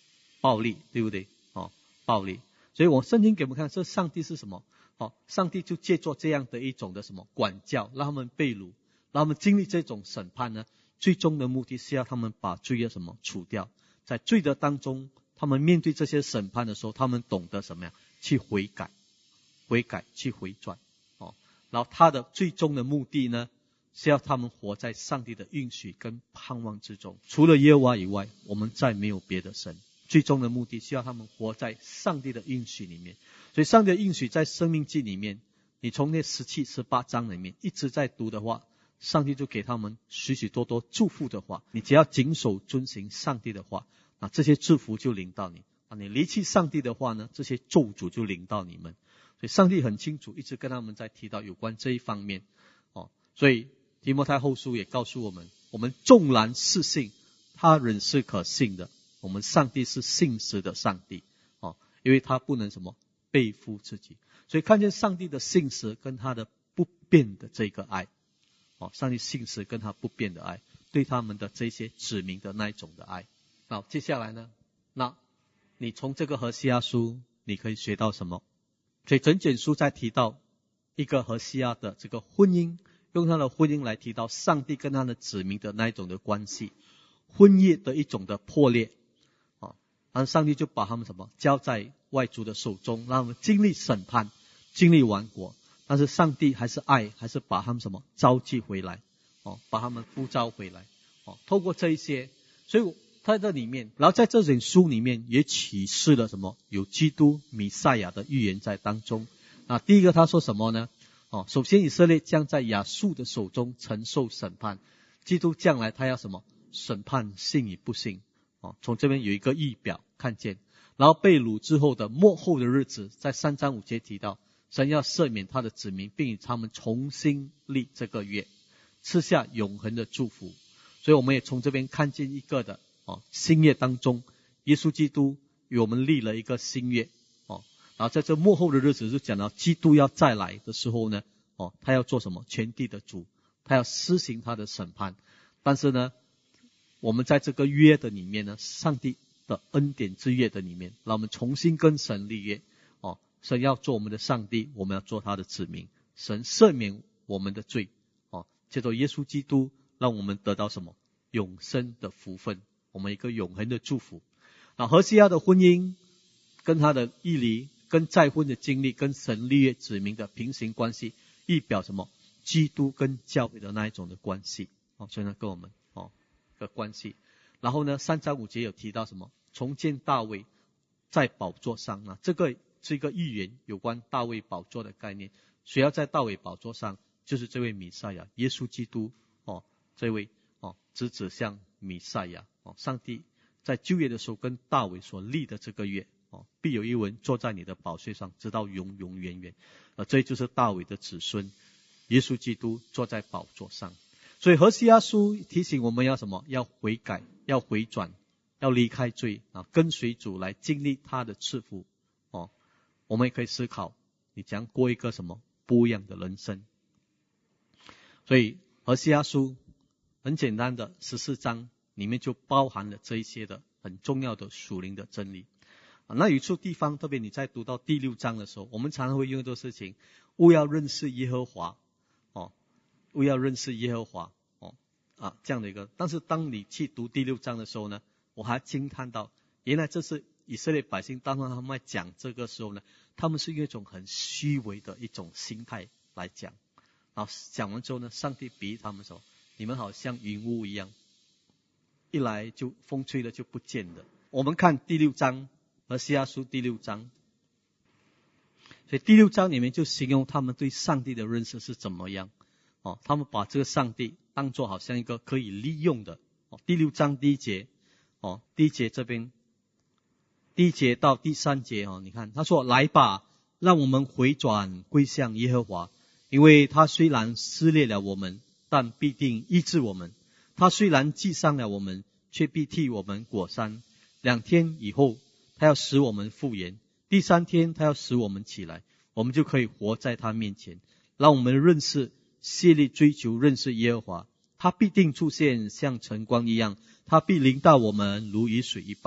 暴力，对不对？哦，暴力。所以我圣经给我们看，这上帝是什么？哦，上帝就借助这样的一种的什么管教，让他们被掳，让他们经历这种审判呢，最终的目的是要他们把罪恶什么除掉。在罪的当中，他们面对这些审判的时候，他们懂得什么呀？去悔改，悔改，去回转。哦，然后他的最终的目的呢，是要他们活在上帝的应许跟盼望之中。除了耶和华以外，我们再没有别的神。最终的目的是要他们活在上帝的应许里面。所以上帝的应许在申命记里面，你从那十七、十八章里面一直在读的话，上帝就给他们许许多多祝福的话。你只要谨守遵行上帝的话，那这些祝福就临到你。啊，你离弃上帝的话呢，这些咒诅就临到你们。所以上帝很清楚，一直跟他们在提到有关这一方面。哦，所以提摩太后书也告诉我们，我们纵然是信，他仍是可信的。我们上帝是信实的上帝，哦，因为他不能什么背负自己。所以看见上帝的信实跟他的不变的这个爱，哦，上帝信实跟他不变的爱，对他们的这些指明的那一种的爱。那接下来呢，那你从这个何西阿书你可以学到什么？所以整卷书在提到一个何西阿的这个婚姻，用他的婚姻来提到上帝跟他的子民的那一种的关系，婚约的一种的破裂。然后上帝就把他们什么交在外族的手中，让他们经历审判，经历亡国。但是上帝还是爱，还是把他们什么召集回来，哦，把他们呼召回来，哦，透过这一些，所以他在里面，然后在这本书里面也启示了什么？有基督弥赛亚的预言在当中。啊，第一个他说什么呢？哦，首先以色列将在亚述的手中承受审判，基督将来他要什么？审判信与不信。哦，从这边有一个预表看见，然后被掳之后的末后的日子，在三章五节提到，神要赦免他的子民，并与他们重新立这个约，赐下永恒的祝福。所以我们也从这边看见一个的哦新约当中，耶稣基督与我们立了一个新约。哦，然后在这末后的日子就讲到基督要再来的时候呢，哦，他要做什么？全地的主，他要施行他的审判。但是呢，我们在这个约的里面呢，上帝的恩典之约的里面，让我们重新跟神立约。哦，神要做我们的上帝，我们要做他的子民。神赦免我们的罪，哦，借着耶稣基督，让我们得到什么？永生的福分，我们一个永恒的祝福。那何西阿的婚姻，跟他的义离，跟再婚的经历，跟神立约子民的平行关系，预表什么？基督跟教会的那一种的关系。哦，所以呢，跟我们哦的关系。然后呢，三章五节有提到什么？重建大卫在宝座上啊，这个是一个预言，有关大卫宝座的概念。谁要在大卫宝座上？就是这位弥赛亚，耶稣基督哦，这位哦，直指向弥赛亚哦。上帝在旧约的时候跟大卫所立的这个约哦，必有一人坐在你的宝座上，直到永永远远。呃，这就是大卫的子孙，耶稣基督坐在宝座上。所以何西阿书提醒我们要什么？要悔改，要回转，要离开罪啊，跟随主来经历他的赐福。哦，我们也可以思考，你将过一个什么不一样的人生。所以何西阿书很简单的十四章里面就包含了这一些的很重要的属灵的真理。啊，那有一处地方，特别你在读到第六章的时候，我们常常会用这个事情，务要认识耶和华。哦，务要认识耶和华。哦，啊，这样的一个。但是当你去读第六章的时候呢，我还惊叹到，原来这是以色列百姓当他们在讲这个时候呢，他们是用一种很虚伪的一种心态来讲。然后讲完之后呢，上帝比喻他们说，你们好像云雾一样，一来就风吹了就不见了。我们看第六章，何西阿书第六章，所以第六章里面就形容他们对上帝的认识是怎么样。哦，他们把这个上帝当作好像一个可以利用的。哦，第六章第一节，哦，第一节这边，第一节到第三节哦，你看他说，来吧，让我们回转归向耶和华，因为他虽然撕裂了我们，但必定医治我们；他虽然击伤了我们，却必替我们裹伤。两天以后，他要使我们复原；第三天，他要使我们起来，我们就可以活在他面前。让我们认识，竭力追求认识耶和华，他必定出现像晨光一样，他必临到我们如雨水一般。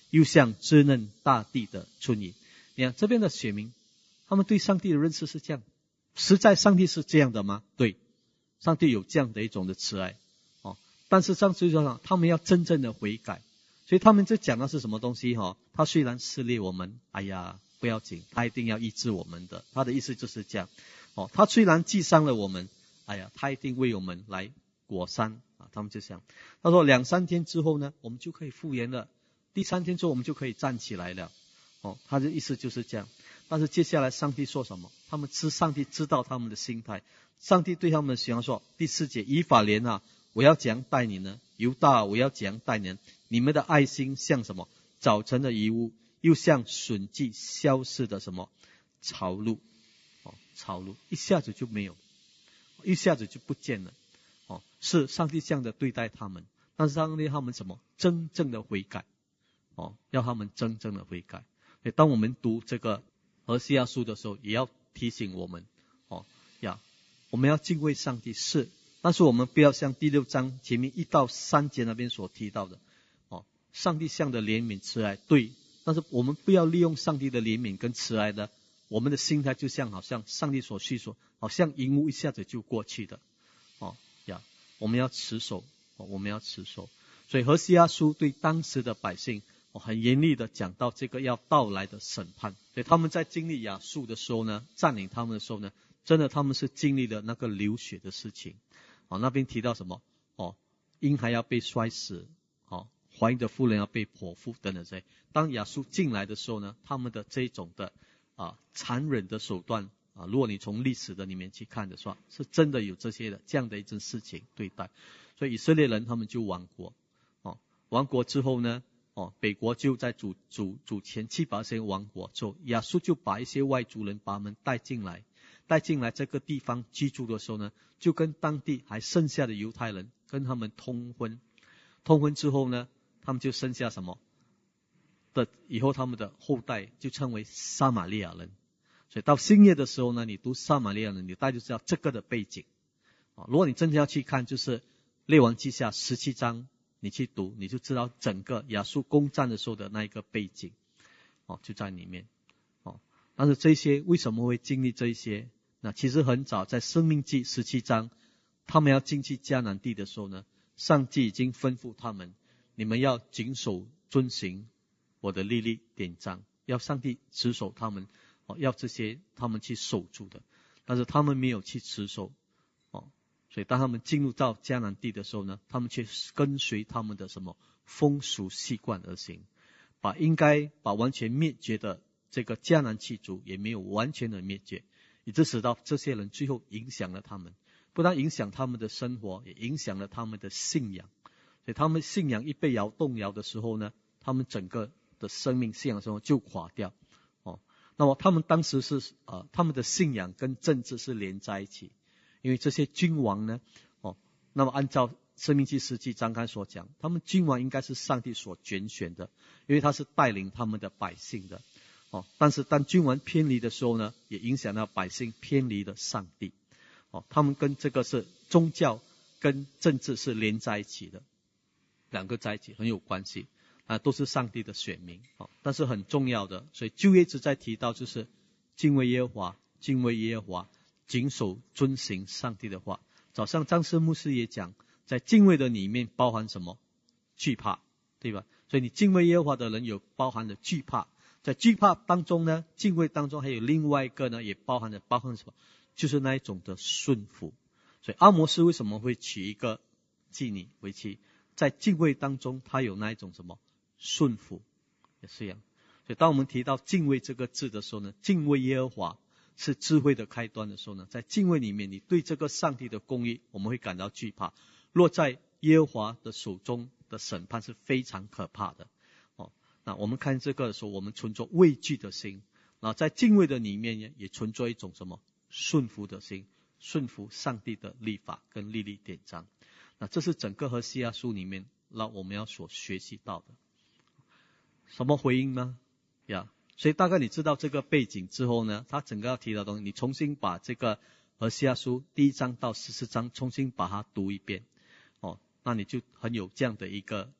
又像滋润大地的春雨。你看这边的选民，他们对上帝的认识是这样，实在上帝是这样的吗？对，上帝有这样的一种的慈爱哦，但是上帝说他们要真正的悔改，所以他们在讲的是什么东西哈？他虽然撕裂我们，哎呀不要紧，他一定要医治我们的，他的意思就是这样哦。他虽然击伤了我们，哎呀他一定为我们来果善啊。他们就想，他说两三天之后呢，我们就可以复原了，第三天之后我们就可以站起来了哦。他的意思就是这样。但是接下来上帝说什么？他们知上帝知道他们的心态，上帝对他们形容说，第四节，以法莲啊，我要怎样待你呢？犹大，我要怎样待你呢？你们的爱心像什么？早晨的遗物，又像笋迹消逝的什么潮露哦，潮露一下子就没有，一下子就不见了哦。是上帝这样的对待他们，但是上帝他们什么？真正的悔改哦，要他们真正的悔改。所以当我们读这个何西阿书的时候，也要提醒我们哦呀，我们要敬畏上帝是，但是我们不要像第六章前面一到三节那边所提到的哦，上帝向的怜悯慈爱对，但是我们不要利用上帝的怜悯跟慈爱的，我们的心态就像好像上帝所叙说，好像云雾一下子就过去的哦呀，我们要持守哦，我们要持守。所以何西阿书对当时的百姓哦，很严厉的讲到这个要到来的审判。所以他们在经历亚述的时候呢，占领他们的时候呢，真的他们是经历了那个流血的事情。哦，那边提到什么？哦，婴孩要被摔死，哦，怀孕的妇人要被剖腹等等这些。当亚述进来的时候呢，他们的这种的啊残忍的手段啊，如果你从历史的里面去看的话，是真的有这些的这样的一件事情对待。所以以色列人他们就亡国。哦，亡国之后呢？哦，北国就在主主主前七百年亡国之后，亚述就把一些外族人把他们带进来，带进来这个地方居住的时候呢，就跟当地还剩下的犹太人跟他们通婚，通婚之后呢，他们就生下什么的，以后他们的后代就称为撒玛利亚人。所以到新约的时候呢，你读撒玛利亚人，你大概就知道这个的背景。哦，如果你真的要去看，就是列王记下十七章。你去读，你就知道整个亚述攻占的时候的那一个背景，哦，就在里面，哦。但是这些为什么会经历这一些？那其实很早在申命记十七章，他们要进去迦南地的时候呢，上帝已经吩咐他们，你们要谨守遵行我的律例典章，要上帝持守他们，哦，要这些他们去守住的。但是他们没有去持守。所以当他们进入到迦南地的时候呢，他们却跟随他们的什么风俗习惯而行，把应该把完全灭绝的这个迦南七族也没有完全的灭绝，以致使到这些人最后影响了他们，不但影响他们的生活，也影响了他们的信仰。所以他们信仰一被摇动摇的时候呢，他们整个的生命信仰生活就垮掉。哦，那么他们当时是呃，他们的信仰跟政治是连在一起。因为这些君王呢，哦，那么按照申命记十七章刚才所讲，他们君王应该是上帝所拣选的，因为他是带领他们的百姓的，哦，但是当君王偏离的时候呢，也影响到百姓偏离了上帝，哦，他们跟这个是宗教跟政治是连在一起的，两个在一起很有关系啊，都是上帝的选民，哦，但是很重要的，所以就一直在提到就是敬畏耶和华，敬畏耶和华。谨守遵行上帝的话。早上张师牧师也讲，在敬畏的里面包含什么？惧怕，对吧？所以你敬畏耶和华的人有包含了惧怕，在惧怕当中呢，敬畏当中还有另外一个呢，也包含了包含什么？就是那一种的顺服。所以阿摩斯为什么会娶一个妓女为妻？在敬畏当中，他有那一种什么顺服，也是一样。所以当我们提到敬畏这个字的时候呢，敬畏耶和华是智慧的开端的时候呢，在敬畏里面，你对这个上帝的公义，我们会感到惧怕。落在耶和华的手中的审判是非常可怕的。哦，那我们看这个的时候，我们存着畏惧的心，然后在敬畏的里面也也存着一种什么顺服的心，顺服上帝的律法跟律例典章。那这是整个何西阿书里面让我们要所学习到的。什么回应呢？呀、yeah.所以大概你知道这个背景之后呢，他整个要提到的东西，你重新把这个何西阿书第一章到十四章重新把它读一遍，哦，那你就很有这样的一个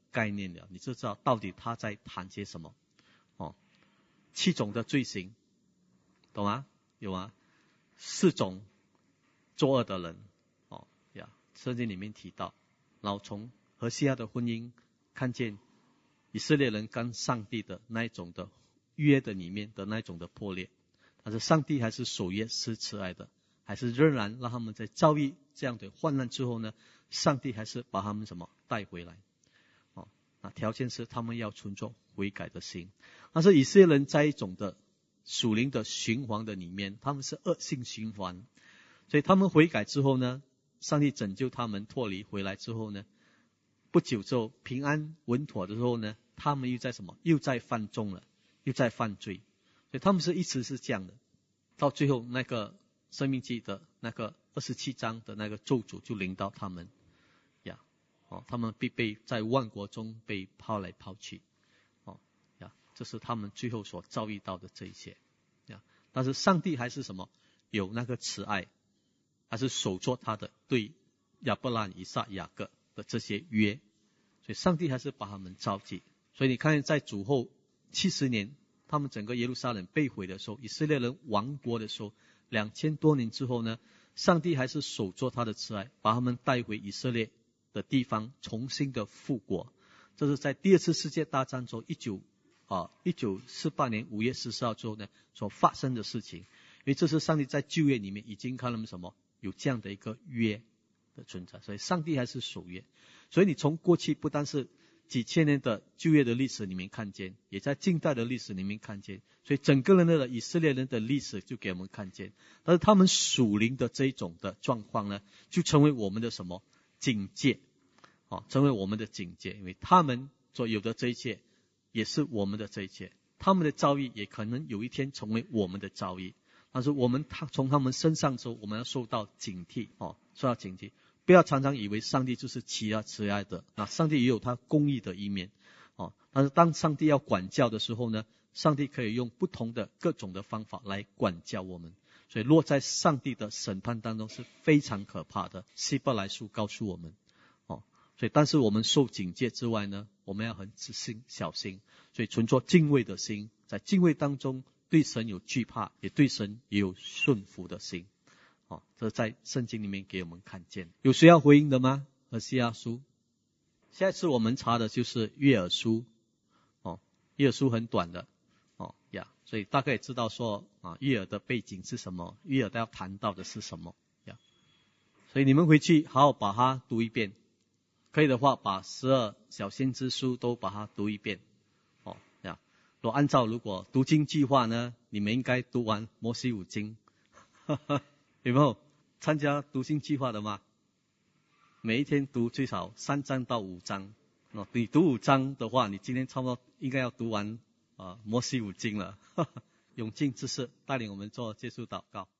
概念了，你就知道到底他在谈些什么。哦，七种的罪行，懂吗？有啊，四种作恶的人。哦呀，圣经里面提到，然后从何西阿的婚姻看见以色列人跟上帝的那一种的约的里面的那一种的破裂，但是上帝还是守约是慈爱的，还是仍然让他们在遭遇这样的患难之后呢，上帝还是把他们什么带回来。哦，那条件是他们要存着悔改的心。但是以色列人在一种的属灵的循环的里面，他们是恶性循环，所以他们悔改之后呢，上帝拯救他们脱离回来之后呢，不久之后平安稳妥的时候呢，他们又在什么？又在犯众了，又在犯罪。所以他们是一直是这样的，到最后那个申命记的那个二十七章的那个咒诅就临到他们呀，哦，他们必被在万国中被抛来抛去，哦呀，这是他们最后所遭遇到的这一切呀。但是上帝还是什么？有那个慈爱，还是守着他的对亚伯兰、以撒、雅各的这些约，所以上帝还是把他们召集。所以你看，在主后七十年，他们整个耶路撒冷被毁的时候，以色列人亡国的时候，两千多年之后呢，上帝还是守着他的慈爱，把他们带回以色列的地方，重新的复国。这是在第二次世界大战中一九啊一九四八年五月十四号之后呢所发生的事情。因为这是上帝在旧约里面已经看他们什么有这样的一个约的存在，所以上帝还是守约。所以你从过去不单是几千年的旧约的历史里面看见，也在近代的历史里面看见，所以整个人的以色列人的历史就给我们看见。但是他们属灵的这一种的状况呢，就成为我们的什么警戒，哦，成为我们的警戒，因为他们所有的这一切也是我们的这一切，他们的遭遇也可能有一天成为我们的遭遇。但是我们他从他们身上之后，我们要受到警惕，哦，受到警惕。不要常常以为上帝就是慈爱慈爱的，那上帝也有他公义的一面，哦，但是当上帝要管教的时候呢，上帝可以用不同的各种的方法来管教我们，所以落在上帝的审判当中是非常可怕的。希伯来书告诉我们，哦，所以但是我们受警戒之外呢，我们要很仔细小心，所以存着敬畏的心，在敬畏当中对神有惧怕，也对神也有顺服的心。哦，这在圣经里面给我们看见。有谁要回应的吗？何西阿书。下一次我们查的就是约珥书。哦，约珥书很短的。哦呀，所以大概也知道说啊，约珥的背景是什么，约珥要谈到的是什么呀。所以你们回去好好把它读一遍，可以的话把十二小先知书都把它读一遍。哦呀，若按照如果读经计划呢，你们应该读完摩西五经。有没有参加读经计划的吗？每一天读最少三章到五章。哦，你读五章的话，你今天差不多应该要读完啊摩西五经了。永进之士带领我们做结束祷告。